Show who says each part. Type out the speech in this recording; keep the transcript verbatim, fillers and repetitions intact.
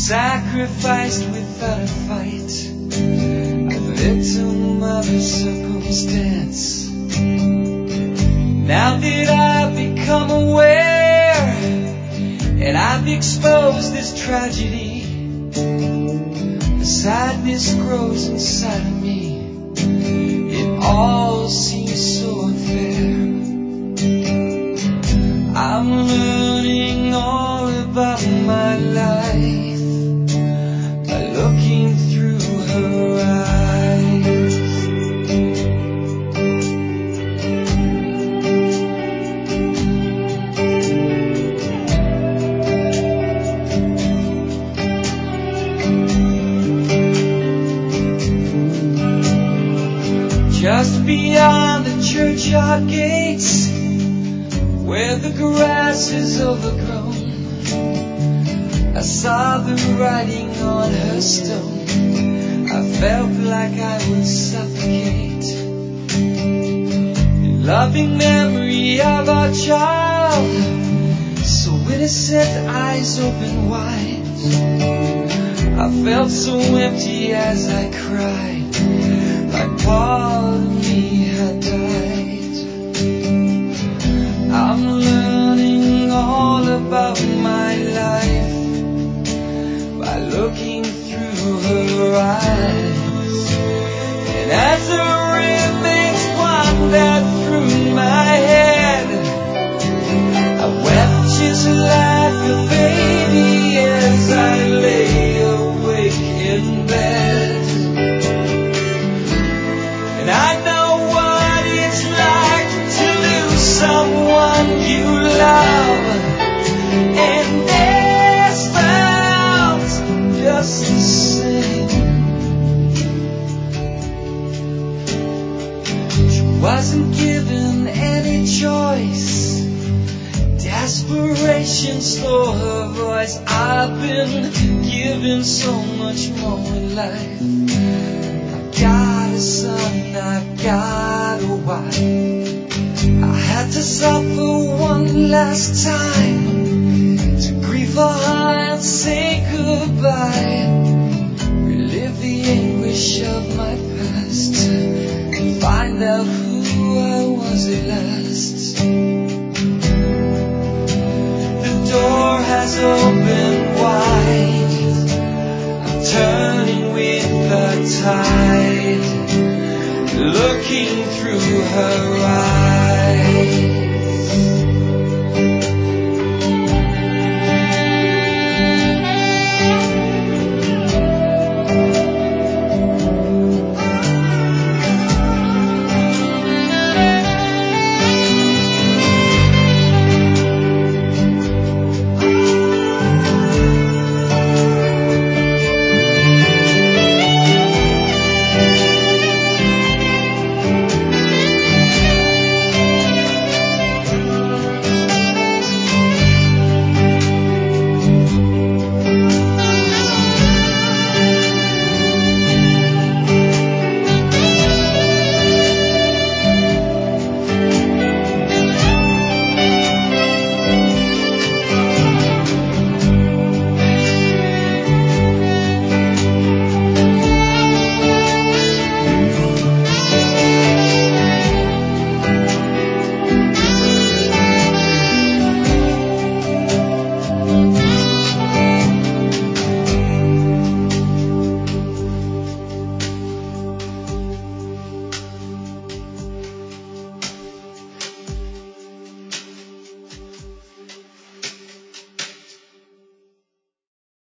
Speaker 1: sacrificed without a fight, a victim of a circumstance. Now that I've become aware and I've exposed this tragedy, the sadness grows inside of me. It all seems so unfair. I'm learning all about my life by looking through her eyes. Just beyond the churchyard gates, where the grass is overgrown, I saw the writing on her stone. I felt like I would suffocate. The loving memory of our child, so innocent, eyes open wide. I felt so empty as I cried, like part of me had died. I'm learning all about my life by looking through her eyes. And as the remains wandered through my head, I wept just like a baby as I lay awake in bed. And I know what it's like to lose someone you love, and this felt just the same. She wasn't given any choice. Desperation stole her voice. I've been given so much more in life. I've got a son, I've got a wife. I had to suffer one last time to grieve for her and say goodbye, relive the anguish of my past, and find out who I was at last. The door has opened wide, I'm turning with the tide, looking through her eyes.